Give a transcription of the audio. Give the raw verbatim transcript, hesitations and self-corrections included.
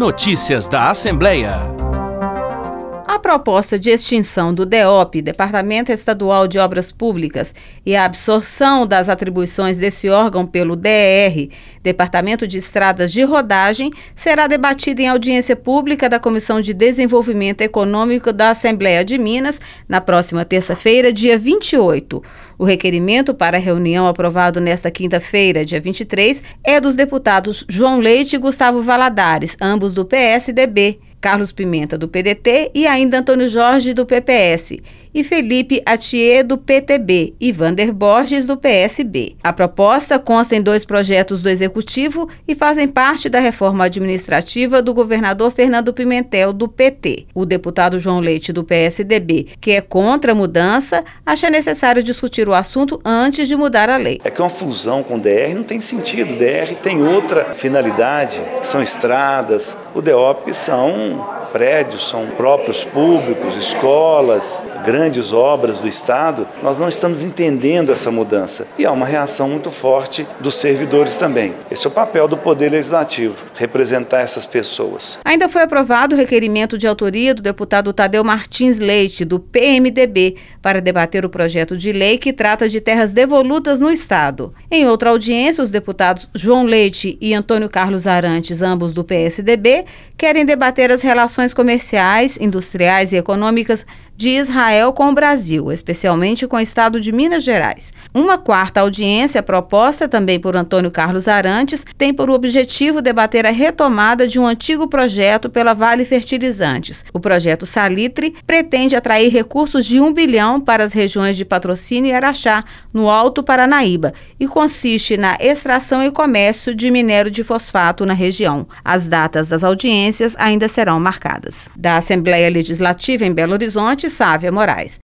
Notícias da Assembleia. A proposta de extinção do D E O P, Departamento Estadual de Obras Públicas, e a absorção das atribuições desse órgão pelo D E R, Departamento de Estradas de Rodagem, será debatida em audiência pública da Comissão de Desenvolvimento Econômico da Assembleia de Minas na próxima terça-feira, dia vinte e oito. O requerimento para a reunião aprovado nesta quinta-feira, dia vinte e três, é dos deputados João Leite e Gustavo Valadares, ambos do P S D B. Carlos Pimenta, do P D T, e ainda Antônio Jorge, do P P S, e Felipe Atier, do P T B, e Vander Borges, do P S B. A proposta consta em dois projetos do Executivo e fazem parte da reforma administrativa do governador Fernando Pimentel, do P T. O deputado João Leite, do P S D B, que é contra a mudança, acha necessário discutir o assunto antes de mudar a lei. É que uma fusão com o D E R não tem sentido. O D E R tem outra finalidade, que são estradas. O D E O P são prédios, são próprios públicos, escolas, grandes obras do Estado. Nós não estamos entendendo essa mudança e há uma reação muito forte dos servidores também. Esse é o papel do Poder Legislativo, representar essas pessoas. Ainda foi aprovado o requerimento de autoria do deputado Tadeu Martins Leite, do P M D B, para debater o projeto de lei que trata de terras devolutas no Estado. Em outra audiência, os deputados João Leite e Antônio Carlos Arantes, ambos do P S D B, querem debater as relações comerciais, industriais e econômicas de Israel com o Brasil, especialmente com o estado de Minas Gerais. Uma quarta audiência, proposta também por Antônio Carlos Arantes, tem por objetivo debater a retomada de um antigo projeto pela Vale Fertilizantes. O projeto Salitre pretende atrair recursos de um bilhão para as regiões de Patrocínio e Araxá, no Alto Paranaíba, e consiste na extração e comércio de minério de fosfato na região. As datas das audiências ainda serão marcadas. Da Assembleia Legislativa em Belo Horizonte, Sávia Moraes.